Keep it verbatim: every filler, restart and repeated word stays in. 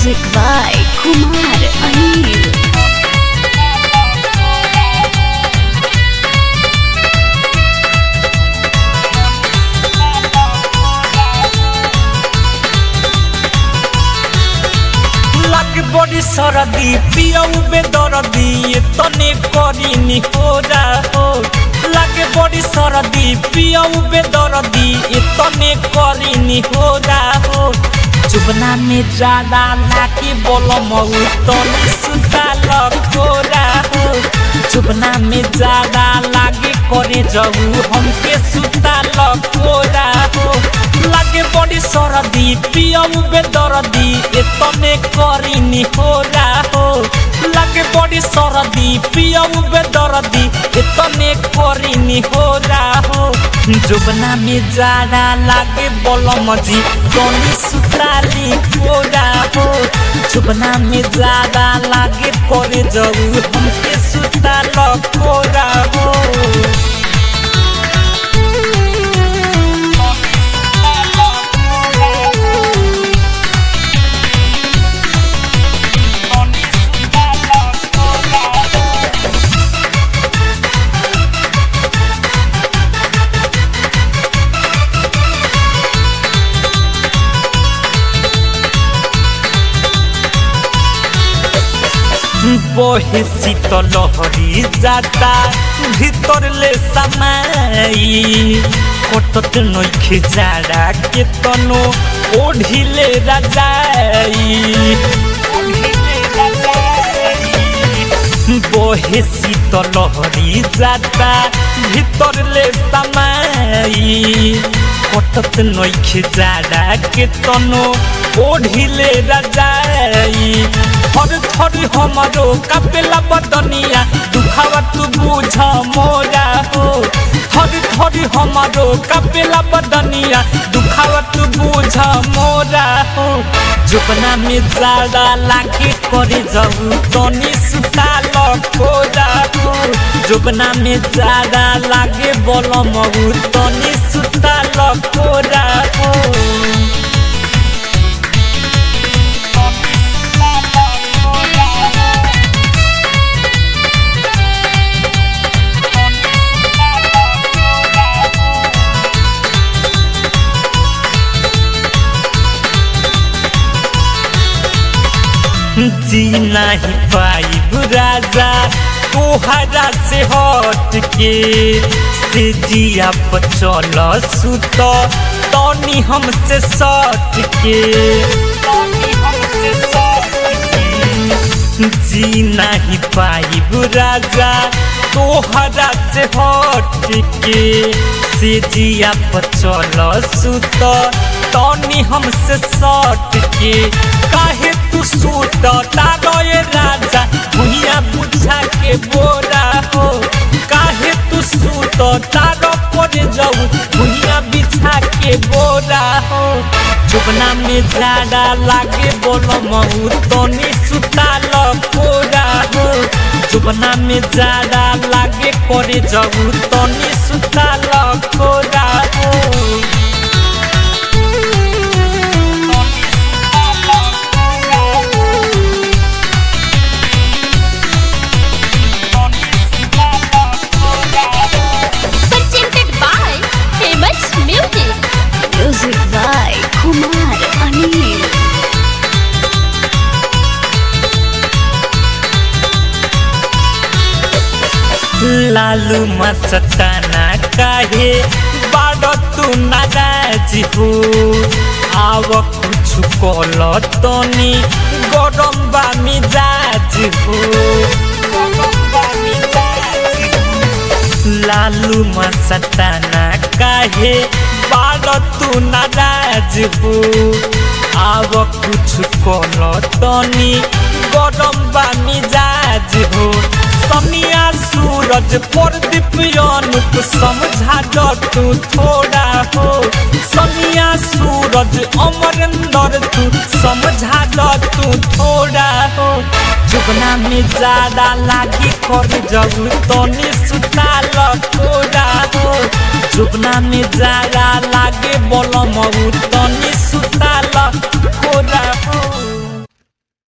Music by Kumar Anil. बड़ी सरदी पियऊ बेदरदी तने करी होरा हो लागे बड़ी सरदी पियऊ बेदरदी तने करी होरा हो चुबना में ज्यादा लाके बोलम तने सुता लकोरा हो चुबना में ज्यादा लागे करे जाऊ हमके सुता लकोरा हो लागे बड़ी सरदी पियऊ बेदरदी तने करी होरा हो लागे बड़ी सरदी पियऊ बेदरदी तने करी होरा हो जुबना में ज्यादा लागे बोलम जी तने सुताली होरा हो जुबना में ज्यादा लागे करे जाऊ हमके सुता लकोरा हो बहे शीतल लहरी जाता भीतर ले समाई कटत नइखे जाड़ा के तनो ओढ़िले राजाई बहे शीतल लहरी जाता भीतर ले समाई कटत नइखे जाड़ा के तनो ओढ़िले राजाई थर थर हमारो कपेला बदनिया दुखावा तू बुझ मोरा हो थर थर हमारो कपेला बदनिया दुखावा तू बुझ मोरा हो जुबना में ज्यादा लागे करे जाऊ तनी सुता लकोरा हो जुबना में ज्यादा लागे बोलम तनी सुता लकोरा हो जी नहीं पाई राजा तोहरा से हट के से जिया चल सुत तनी हमसे सट के जी नहीं पाई राजा तोहरा से हट के से जिया चल सुत तनी हमसे सट के काहे तू सूट तारे राजा भुइया बुझा के बोरा हो काहे तू सूट तारो पड़े जाऊ भुइया बिछा के बोरा हो जुबना में ज्यादा लागे बोलम तनी सुता लकोरा हो जुबना में ज्यादा लागे करे जाऊ तनी सुता लकोरा हो Music by Kumar Anil. Lalu मस्ताना काहे बाड़ तू नाराज हो आव कुछ कल तनी गरम बा मिजाज हो लालू मस्ताना काहे बाड़ तू नाराज हो आव कुछ कल तनी गरम बा मिजाज हो सनिया सूरज प्रदीप अनुप समझा तू थोड़ा हो सनिया सूरज अमरेंद्र तू समझा तू थोड़ा हो जुबना में ज्यादा लागी कर जाऊ तनी सुता लकोरा हो जुबना में ज्यादा लागे बोलम तनी